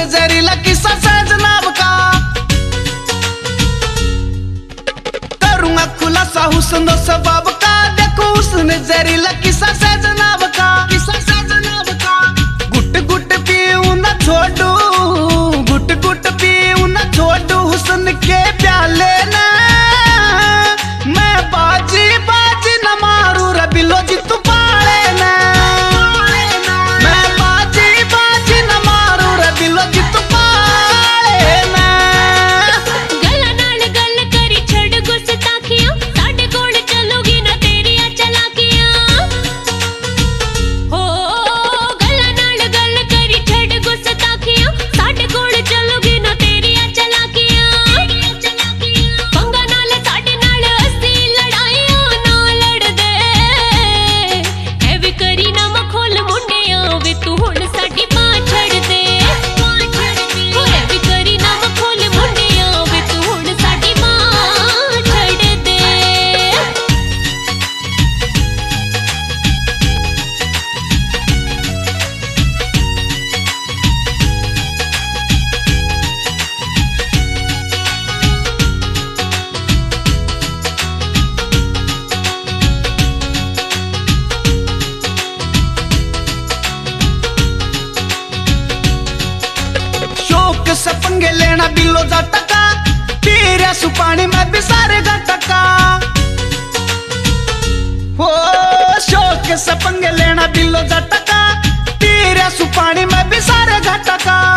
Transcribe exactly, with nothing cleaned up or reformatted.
जहरीला किस्सा सैजनाब का, करूंगा खुलासा हुस्न सबब का। देखो उसने जहरीला किस्सा सैजनाब का, किस्सा सैजनाब का। गुट गुट पीऊं न छोड़ू, गुट गुट पीऊं न छोड़ू हुस्न के प्याले ने। मैं बाजी बाजी न मारू रे बिलो जी तू पाले ने। मैं बाजी बाजी न मारू रे बिलो जी तू पाले ने। गल्ला नाल गल करी छड़ गुस्ताखियां, साडे कोल चलोगी ना तेरिया चलाकियां। हो गल्ला नाल गल करी छड़ गुस्ताखियां, साडे कोल चलोगी ना तेरिया चलाकियां। पंगा नाल साडे नाल असी लड़ाइयां ना लड़दे। है वी करी ना मखोल मुंडियां वे तू हुण साडी बांह छड़ दे। हो है वी करी ना मखोल मुंडियां वे तू हुण साडी बांह छड़ दे। शौक से पंगे लेना बिलो जा टका, पीरिया सुपानी में भी सारे गा टका। हो शौक से पंगे लेना बिलो जा टका, पीरिया सुपानी में भी सारे गा टका।